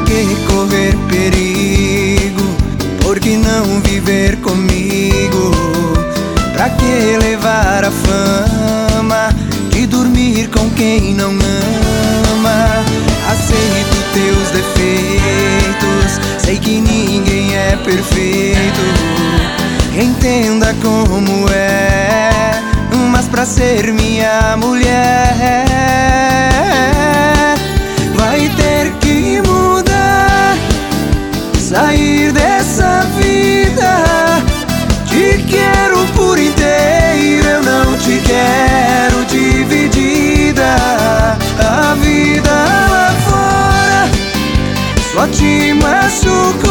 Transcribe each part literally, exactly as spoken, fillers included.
que correr perigo? Por que não viver comigo? Pra que levar a fama de dormir com quem não ama? Aceito teus defeitos, sei que ninguém é perfeito. Entenda como é, mas pra ser minha mulher vai ter que mudar, sair dessa vida. Te quero por inteiro, eu não te quero dividida. A vida lá fora só te machucou,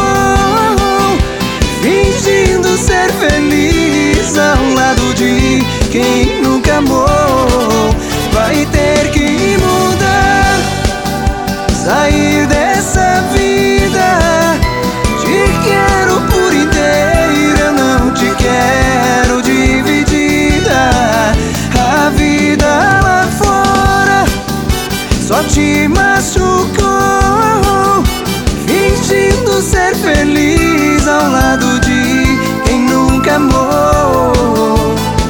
fingindo ser feliz ao lado de quem nunca amou. Vai ter que mudar, sair dessa vida. Te quero por inteiro, eu não te quero dividida. A vida lá fora só te machucou, fingindo ser feliz ao lado de quem nunca amou.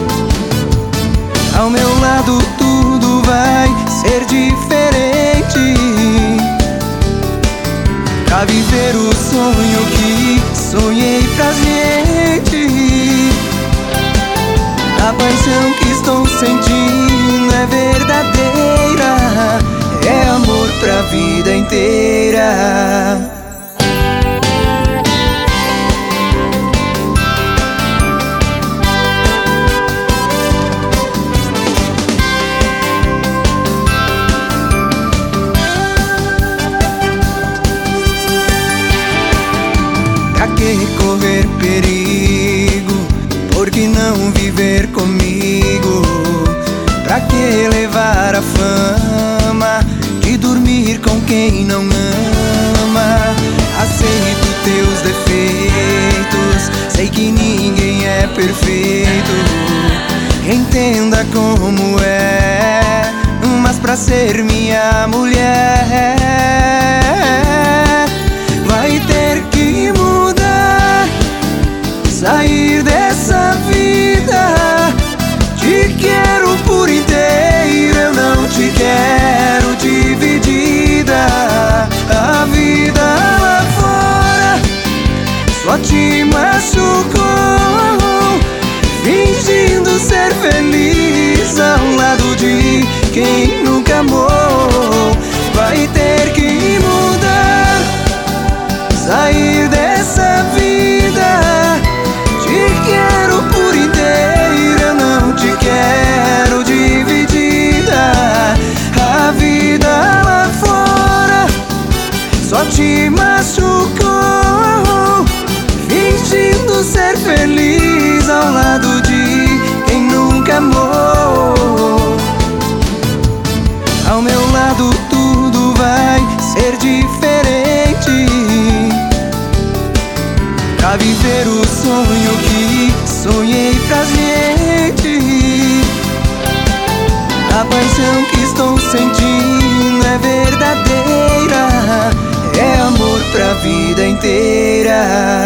Ao meu lado tudo vai ser diferente, pra viver o sonho que sonhei pra gente. A paixão que estou sentindo é verdadeira, é amor pra vida inteira. Pra que correr perigo? Por que não viver comigo? Pra que levar a fama de dormir com quem não ama? Aceito teus defeitos, sei que ninguém é perfeito. Entenda como é, mas pra ser minha mulher vai ter que mudar, sair dessa vida. Te quero por inteiro, eu não te quero dividida. A vida lá fora só te machucou, fingindo ser feliz ao lado de quem nunca amou. Vai ter que mudar, sair dessa vida. Te quero por inteiro, eu não te quero dividida. A vida lá fora só te machucou, fingindo ser feliz ao lado de quem nunca amou. Ao meu lado tudo vai ser diferente, pra viver o sonho que sonhei pra gente. A paixão que estou sentindo é verdadeira, é amor pra vida inteira.